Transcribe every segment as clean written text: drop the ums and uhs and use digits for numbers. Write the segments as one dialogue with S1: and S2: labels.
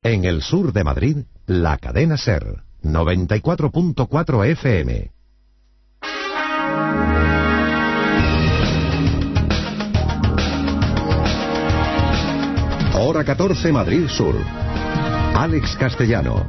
S1: En el sur de Madrid, la cadena SER, 94.4 FM. Hora 14, Madrid Sur. Alex Castellano.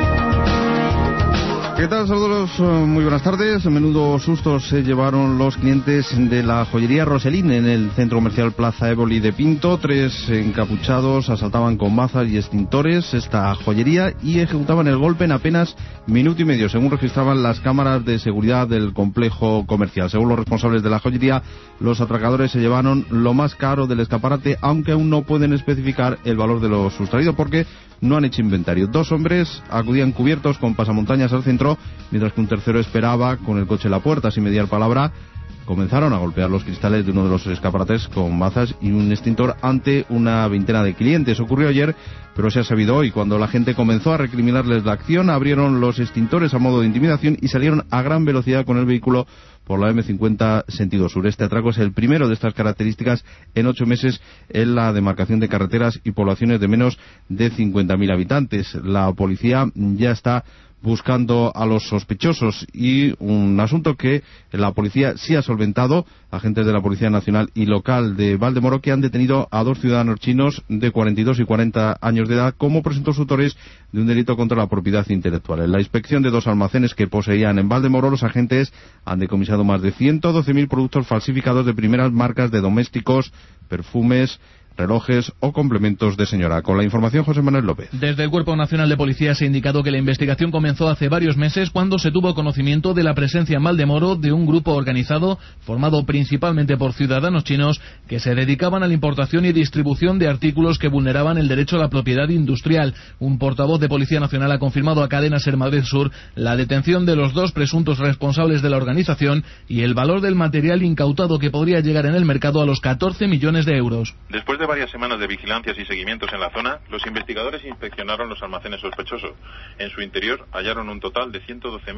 S2: ¿Qué tal? Saludos, muy buenas tardes. Menudo sustos se llevaron los clientes de la joyería Roselín en el centro comercial Plaza Éboli de Pinto. 3 encapuchados asaltaban con mazas y extintores esta joyería y ejecutaban el golpe en apenas minuto y medio, según registraban las cámaras de seguridad del complejo comercial. Según los responsables de la joyería, los atracadores se llevaron lo más caro del escaparate, aunque aún no pueden especificar el valor de lo sustraído porque no han hecho inventario. 2 hombres acudían cubiertos con pasamontañas al centro, mientras que un tercero esperaba con el coche en la puerta. Sin mediar palabra, comenzaron a golpear los cristales de uno de los escaparates con mazas y un extintor ante una veintena de clientes. Ocurrió ayer, pero se ha sabido hoy. Cuando la gente comenzó a recriminarles la acción, abrieron los extintores a modo de intimidación y salieron a gran velocidad con el vehículo por la M50 sentido sur. Este atraco es el primero de estas características en 8 meses en la demarcación de carreteras y poblaciones de menos de 50.000 habitantes. La policía ya está buscando a los sospechosos y un asunto que la policía sí ha solventado. Agentes de la Policía Nacional y local de Valdemoro que han detenido a 2 ciudadanos chinos de 42 y 40 años de edad como presuntos autores de un delito contra la propiedad intelectual. En la inspección de 2 almacenes que poseían en Valdemoro, los agentes han decomisado más de 112.000 productos falsificados de primeras marcas de domésticos, perfumes, relojes o complementos de señora. Con la información, José Manuel López.
S3: Desde el Cuerpo Nacional de Policía se ha indicado que la investigación comenzó hace varios meses cuando se tuvo conocimiento de la presencia en Valdemoro de un grupo organizado formado principalmente por ciudadanos chinos que se dedicaban a la importación y distribución de artículos que vulneraban el derecho a la propiedad industrial. Un portavoz de Policía Nacional ha confirmado a Cadena SER Madrid Sur la detención de los 2 presuntos responsables de la organización y el valor del material incautado que podría llegar en el mercado a los 14 millones de euros.
S4: Después de varias semanas de vigilancias y seguimientos en la zona, los investigadores inspeccionaron los almacenes sospechosos. En su interior hallaron un total de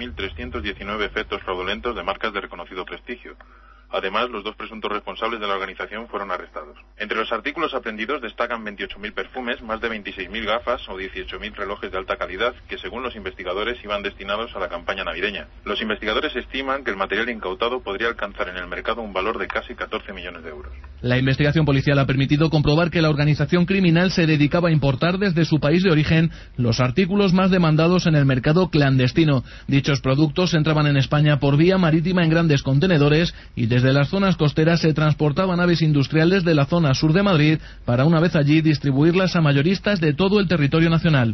S4: 112.319 efectos fraudulentos de marcas de reconocido prestigio. Además, los 2 presuntos responsables de la organización fueron arrestados. Entre los artículos aprendidos destacan 28.000 perfumes, más de 26.000 gafas o 18.000 relojes de alta calidad que, según los investigadores, iban destinados a la campaña navideña. Los investigadores estiman que el material incautado podría alcanzar en el mercado un valor de casi 14 millones de euros.
S3: La investigación policial ha permitido comprobar que la organización criminal se dedicaba a importar desde su país de origen los artículos más demandados en el mercado clandestino. Dichos productos entraban en España por vía marítima en grandes contenedores y desde las zonas costeras se transportaban naves industriales de la zona sur de Madrid para una vez allí distribuirlas a mayoristas de todo el territorio nacional.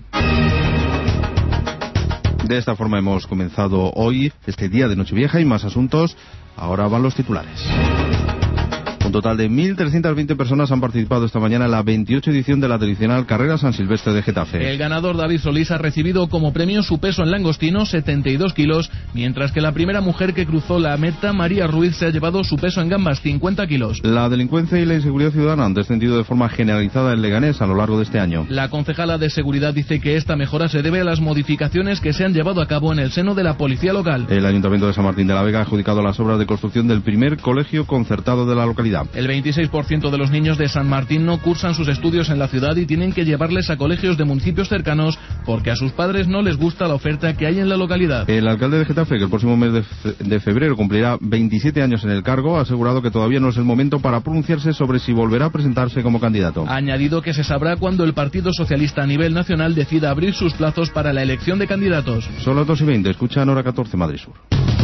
S2: De esta forma hemos comenzado hoy, este día de Nochevieja, y más asuntos. Ahora van los titulares. Un total de 1.320 personas han participado esta mañana en la 28 edición de la tradicional Carrera San Silvestre de Getafe.
S3: El ganador David Solís ha recibido como premio su peso en langostino, 72 kilos, mientras que la primera mujer que cruzó la meta, María Ruiz, se ha llevado su peso en gambas, 50 kilos.
S2: La delincuencia y la inseguridad ciudadana han descendido de forma generalizada en Leganés a lo largo de este año.
S3: La concejala de Seguridad dice que esta mejora se debe a las modificaciones que se han llevado a cabo en el seno de la policía local.
S2: El Ayuntamiento de San Martín de la Vega ha adjudicado las obras de construcción del primer colegio concertado de la localidad.
S3: El 26% de los niños de San Martín no cursan sus estudios en la ciudad y tienen que llevarles a colegios de municipios cercanos porque a sus padres no les gusta la oferta que hay en la localidad.
S2: El alcalde de Getafe, que el próximo mes de febrero cumplirá 27 años en el cargo, ha asegurado que todavía no es el momento para pronunciarse sobre si volverá a presentarse como candidato.
S3: Ha añadido que se sabrá cuando el Partido Socialista a nivel nacional decida abrir sus plazos para la elección de candidatos.
S2: Son las 2:20, escuchan Hora 14 Madrid Sur.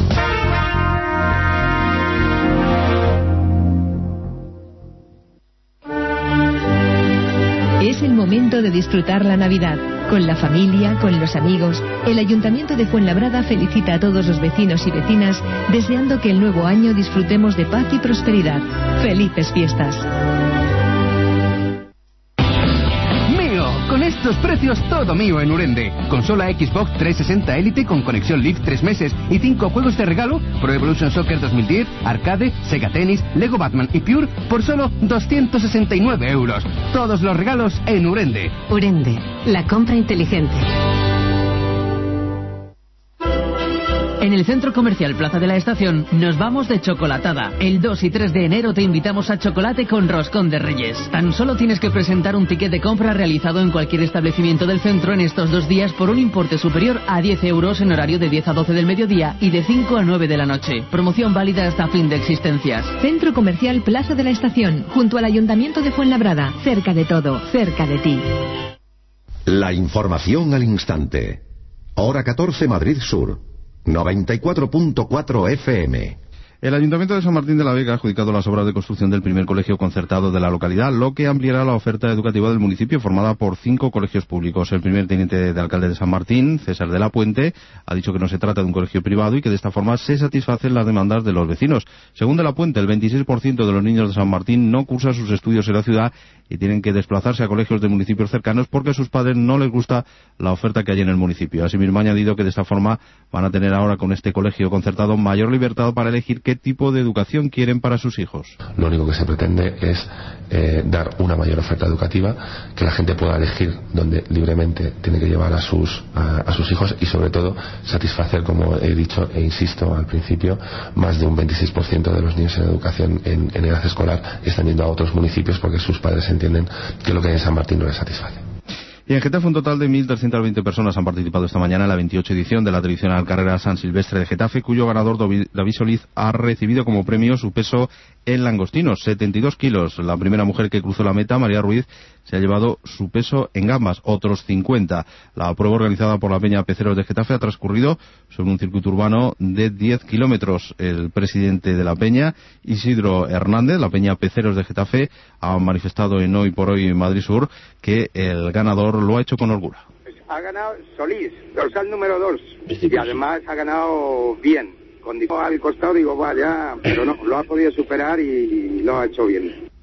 S5: Es el momento de disfrutar la Navidad. Con la familia, con los amigos, el Ayuntamiento de Fuenlabrada felicita a todos los vecinos y vecinas, deseando que el nuevo año disfrutemos de paz y prosperidad. ¡Felices fiestas!
S6: Con estos precios todo mío en Urende. Consola Xbox 360 Elite con conexión Live 3 meses y 5 juegos de regalo: Pro Evolution Soccer 2010, Arcade, Sega Tennis, Lego Batman y Pure por solo 269 euros. Todos los regalos en Urende.
S5: Urende, la compra inteligente.
S7: En el Centro Comercial Plaza de la Estación nos vamos de chocolatada. El 2 y 3 de enero te invitamos a chocolate con roscón de Reyes. Tan solo tienes que presentar un ticket de compra realizado en cualquier establecimiento del centro en estos 2 días por un importe superior a 10 euros en horario de 10 a 12 del mediodía y de 5 a 9 de la noche. Promoción válida hasta fin de existencias.
S5: Centro Comercial Plaza de la Estación, junto al Ayuntamiento de Fuenlabrada. Cerca de todo, cerca de ti.
S1: La información al instante. Hora 14 Madrid Sur. 94.4 FM.
S2: El Ayuntamiento de San Martín de la Vega ha adjudicado las obras de construcción del primer colegio concertado de la localidad, lo que ampliará la oferta educativa del municipio, formada por 5 colegios públicos. El primer teniente de alcalde de San Martín, César de la Puente, ha dicho que no se trata de un colegio privado y que de esta forma se satisfacen las demandas de los vecinos. Según de la Puente, el 26% de los niños de San Martín no cursa sus estudios en la ciudad y tienen que desplazarse a colegios de municipios cercanos porque a sus padres no les gusta la oferta que hay en el municipio. Asimismo, ha añadido que de esta forma van a tener ahora con este colegio concertado mayor libertad para elegir qué tipo de educación quieren para sus hijos.
S8: Lo único que se pretende es dar una mayor oferta educativa, que la gente pueda elegir donde libremente tiene que llevar a sus hijos y sobre todo satisfacer, como he dicho e insisto al principio, más de un 26% de los niños en educación en edad escolar están yendo a otros municipios porque sus padres entienden que lo que hay en San Martín no les satisface.
S2: Y en Getafe un total de 1.320 personas han participado esta mañana en la 28 edición de la tradicional carrera San Silvestre de Getafe, cuyo ganador David Solís ha recibido como premio su peso en langostinos, 72 kilos. La primera mujer que cruzó la meta, María Ruiz, se ha llevado su peso en gambas, otros 50. La prueba organizada por la Peña Peceros de Getafe ha transcurrido sobre un circuito urbano de 10 kilómetros. El presidente de la Peña, Isidro Hernández, la Peña Peceros de Getafe, ha manifestado en Hoy por Hoy en Madrid Sur que el ganador lo ha hecho con holgura.
S9: Ha ganado Solís, dorsal número 2, y además ha ganado bien. Cuando al costado digo, vaya, pero no, lo ha podido superar y lo ha hecho bien.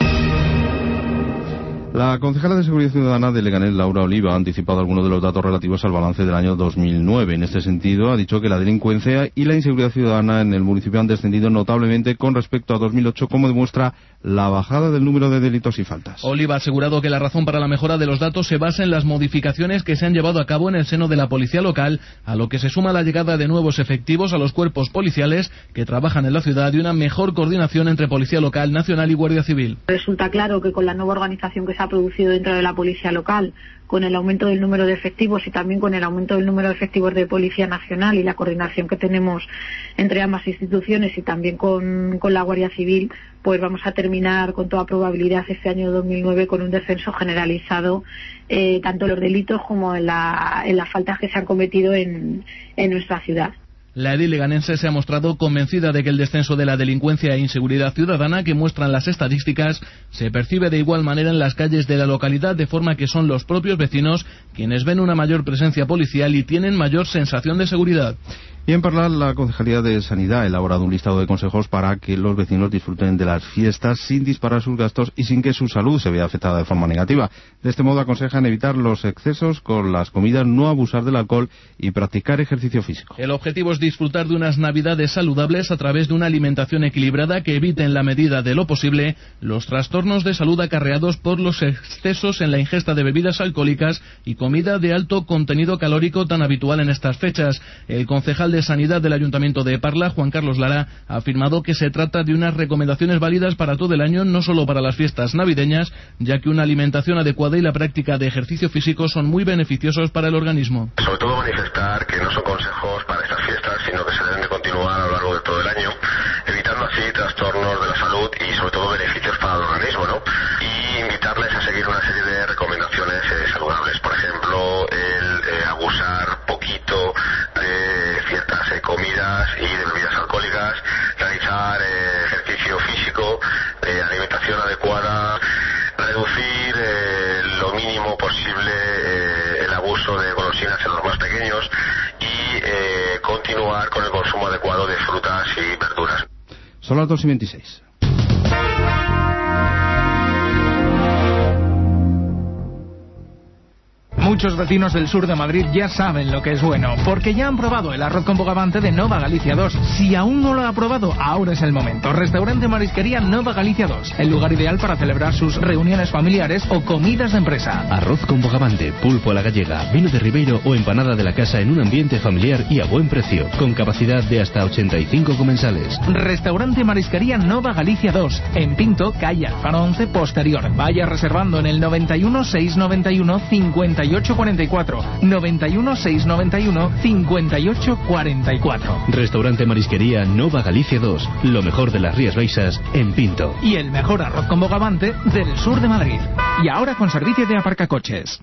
S2: La concejala de Seguridad Ciudadana de Leganés, Laura Oliva, ha anticipado algunos de los datos relativos al balance del año 2009. En este sentido, ha dicho que la delincuencia y la inseguridad ciudadana en el municipio han descendido notablemente con respecto a 2008, como demuestra la bajada del número de delitos y faltas.
S3: Oliva ha asegurado que la razón para la mejora de los datos se basa en las modificaciones que se han llevado a cabo en el seno de la policía local, a lo que se suma la llegada de nuevos efectivos a los cuerpos policiales que trabajan en la ciudad y una mejor coordinación entre Policía Local, Nacional y Guardia Civil.
S10: Resulta claro que con la nueva organización que se ha producido dentro de la policía local, con el aumento del número de efectivos y también con el aumento del número de efectivos de Policía Nacional y la coordinación que tenemos entre ambas instituciones y también con la Guardia Civil, pues vamos a terminar con toda probabilidad este año 2009 con un descenso generalizado tanto en los delitos como en las faltas que se han cometido en nuestra ciudad.
S3: La edil leganense se ha mostrado convencida de que el descenso de la delincuencia e inseguridad ciudadana que muestran las estadísticas se percibe de igual manera en las calles de la localidad, de forma que son los propios vecinos quienes ven una mayor presencia policial y tienen mayor sensación de seguridad.
S2: Y en Parral, la Concejalía de Sanidad ha elaborado un listado de consejos para que los vecinos disfruten de las fiestas sin disparar sus gastos y sin que su salud se vea afectada de forma negativa. De este modo aconsejan evitar los excesos con las comidas, no abusar del alcohol y practicar ejercicio físico.
S3: El objetivo es disfrutar de unas navidades saludables a través de una alimentación equilibrada que evite en la medida de lo posible los trastornos de salud acarreados por los excesos en la ingesta de bebidas alcohólicas y comida de alto contenido calórico tan habitual en estas fechas. El concejal de Sanidad del Ayuntamiento de Parla, Juan Carlos Lara, ha afirmado que se trata de unas recomendaciones válidas para todo el año, no solo para las fiestas navideñas, ya que una alimentación adecuada y la práctica de ejercicio físico son muy beneficiosos para el organismo.
S11: Sobre todo manifestar que no son consejos para estas fiestas, sino que se deben de continuar a lo largo de todo el año, evitando así trastornos de la salud y sobre todo beneficios para el organismo, ¿no? Y invitarles a seguir una serie de recomendaciones saludables, por ejemplo, el abusar poquito de ciertas comidas y de bebidas alcohólicas, realizar ejercicio físico, alimentación adecuada, reducir lo mínimo posible el abuso de golosinas en los más pequeños y continuar con el consumo adecuado de frutas y verduras.
S2: Son las 2:26.
S12: Muchos vecinos del sur de Madrid ya saben lo que es bueno, porque ya han probado el arroz con bogavante de Nova Galicia 2. Si aún no lo ha probado, ahora es el momento. Restaurante Marisquería Nova Galicia 2, el lugar ideal para celebrar sus reuniones familiares o comidas de empresa.
S13: Arroz con bogavante, pulpo a la gallega, vino de Ribeiro o empanada de la casa en un ambiente familiar y a buen precio, con capacidad de hasta 85 comensales.
S12: Restaurante Marisquería Nova Galicia 2, en Pinto, calle Alfaro 11 posterior. Vaya reservando en el 91 691 5844. 91 691 5844.
S13: Restaurante Marisquería Nova Galicia 2, lo mejor de las Rías Baixas en Pinto.
S12: Y el mejor arroz con bogavante del sur de Madrid. Y ahora con servicio de aparcacoches.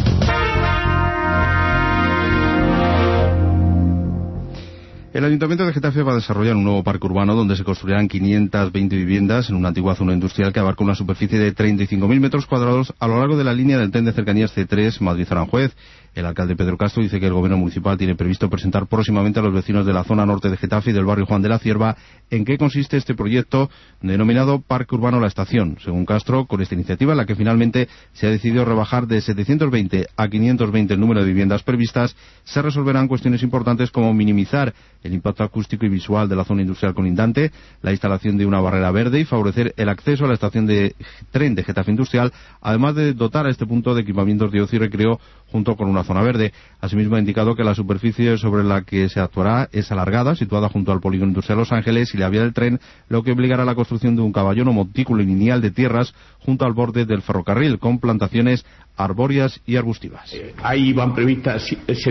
S2: El Ayuntamiento de Getafe va a desarrollar un nuevo parque urbano donde se construirán 520 viviendas en una antigua zona industrial que abarca una superficie de 35.000 metros cuadrados a lo largo de la línea del tren de cercanías C3 Madrid-Aranjuez. El alcalde Pedro Castro dice que el gobierno municipal tiene previsto presentar próximamente a los vecinos de la zona norte de Getafe y del barrio Juan de la Cierva en qué consiste este proyecto denominado Parque Urbano La Estación. Según Castro, con esta iniciativa, en la que finalmente se ha decidido rebajar de 720 a 520 el número de viviendas previstas, se resolverán cuestiones importantes como minimizar el impacto acústico y visual de la zona industrial colindante, la instalación de una barrera verde y favorecer el acceso a la estación de tren de Getafe Industrial, además de dotar a este punto de equipamientos de ocio y recreo junto con una zona verde. Asimismo ha indicado que la superficie sobre la que se actuará es alargada, situada junto al polígono industrial Los Ángeles y la vía del tren, lo que obligará a la construcción de un caballón o montículo lineal de tierras junto al borde del ferrocarril, con plantaciones arbóreas y arbustivas.
S14: Ahí van previstas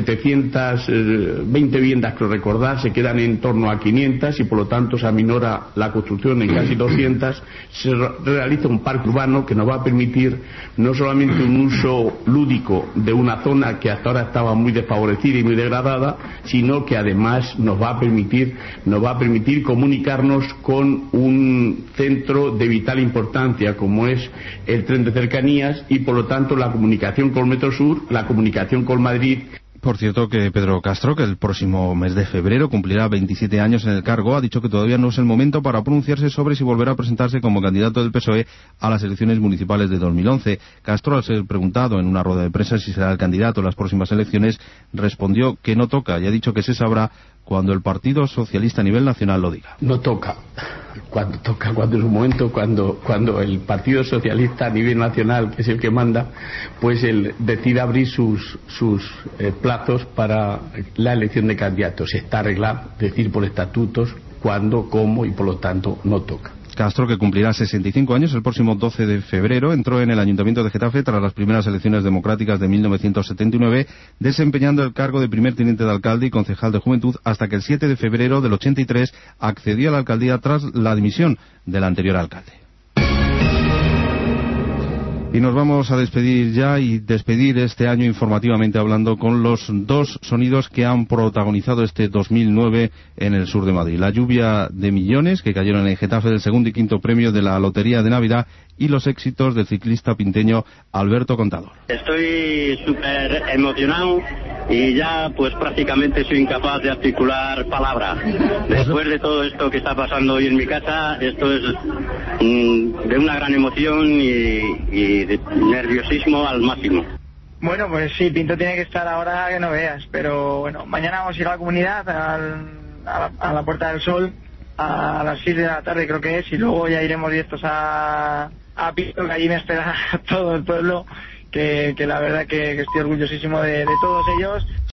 S14: 720 viviendas, creo recordar, se quedan en torno a 500 y por lo tanto se aminora la construcción en casi 200. Se realiza un parque urbano que nos va a permitir no solamente un uso lúdico de una zona que hasta ahora estaba muy desfavorecida y muy degradada, sino que además nos va a permitir comunicarnos con un centro de vital importancia como es el tren de cercanías y por lo tanto la comunicación con Metro Sur, la comunicación con Madrid.
S2: Por cierto que Pedro Castro, que el próximo mes de febrero cumplirá 27 años en el cargo, ha dicho que todavía no es el momento para pronunciarse sobre si volverá a presentarse como candidato del PSOE a las elecciones municipales de 2011. Castro, al ser preguntado en una rueda de prensa si será el candidato en las próximas elecciones, respondió que no toca y ha dicho que se sabrá cuando el Partido Socialista a nivel nacional lo diga.
S14: No toca. Cuando es un momento, cuando el Partido Socialista a nivel nacional, que es el que manda, pues él decide abrir sus plazos para la elección de candidatos. Está arreglado, decir por estatutos, cuándo, cómo y por lo tanto no toca.
S2: Castro, que cumplirá 65 años el próximo 12 de febrero, entró en el Ayuntamiento de Getafe tras las primeras elecciones democráticas de 1979, desempeñando el cargo de primer teniente de alcalde y concejal de Juventud hasta que el 7 de febrero del 83 accedió a la alcaldía tras la dimisión del anterior alcalde. Y nos vamos a despedir ya y despedir este año informativamente hablando con los dos sonidos que han protagonizado este 2009 en el sur de Madrid. La lluvia de millones que cayeron en Getafe del segundo y quinto premio de la Lotería de Navidad y los éxitos del ciclista pinteño Alberto Contador.
S15: Estoy súper emocionado y ya pues prácticamente soy incapaz de articular palabras. Después de todo esto que está pasando hoy en mi casa, esto es de una gran emoción y de nerviosismo al máximo.
S16: Bueno, pues sí, Pinto tiene que estar ahora que no veas, pero bueno, mañana vamos a ir a la comunidad, a la Puerta del Sol, a las 6 de la tarde creo que es, y luego ya iremos directos a Pinto, que allí me espera todo el pueblo, que la verdad que estoy orgullosísimo de todos ellos.